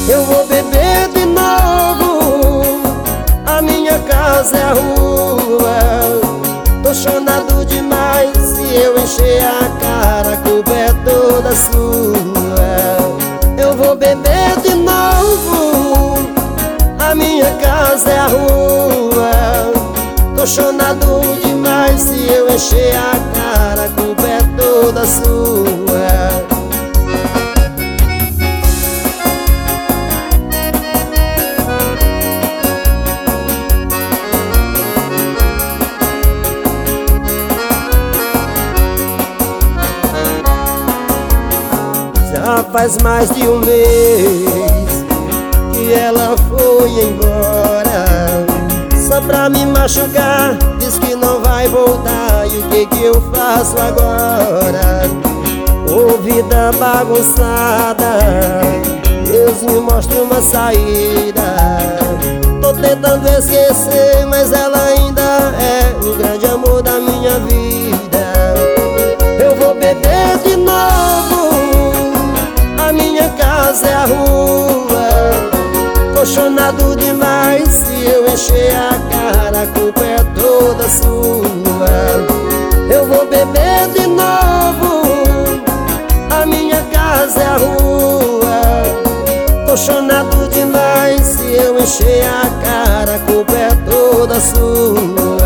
Eu vou beber de novo, a minha casa é a rua. Tô chorando demais, se eu encher a cara, a culpa é toda sua. Eu vou beber de novo, a minha casa é a rua. Tô chorando demais, se eu encher a cara, a culpa é toda sua. Já faz mais de um mês que ela foi embora, só pra me machucar, diz que não vai voltar. E o que eu faço agora? Ô vida bagunçada, Deus me mostre uma saída. Tô tentando esquecer, mas ela ainda é o grande amor da minha vida. Eu vou beber de novo, a minha casa é a rua. Tô chorando demais, se eu encher a cara, a culpa é toda sua. Eu vou beber de novo, a minha casa é a rua. Tô chorando demais, se eu encher a cara, a culpa é toda sua.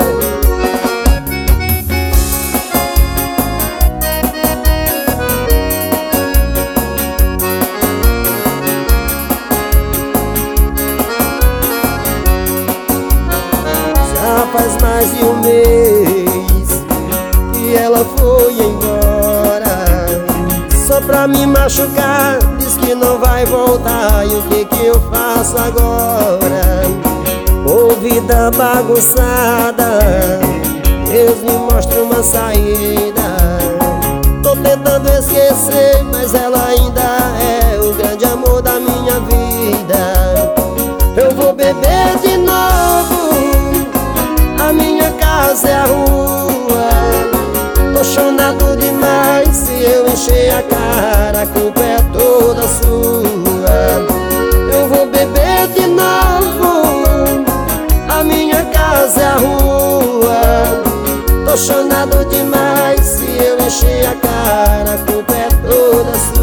Faz mais de um mês que ela foi embora, só pra me machucar, diz que não vai voltar. E o que eu faço agora? Ô vida bagunçada, Deus me mostre uma saída. Tô tentando esquecer, mas ela ainda é o grande amor da minha vida. Eu vou beber de novo, a minha casa é a rua. Tô chorando demais, se eu encher a cara, a culpa é toda sua. Eu vou beber de novo, a minha casa é a rua. Tô chorando demais, se eu encher a cara, a culpa é toda sua.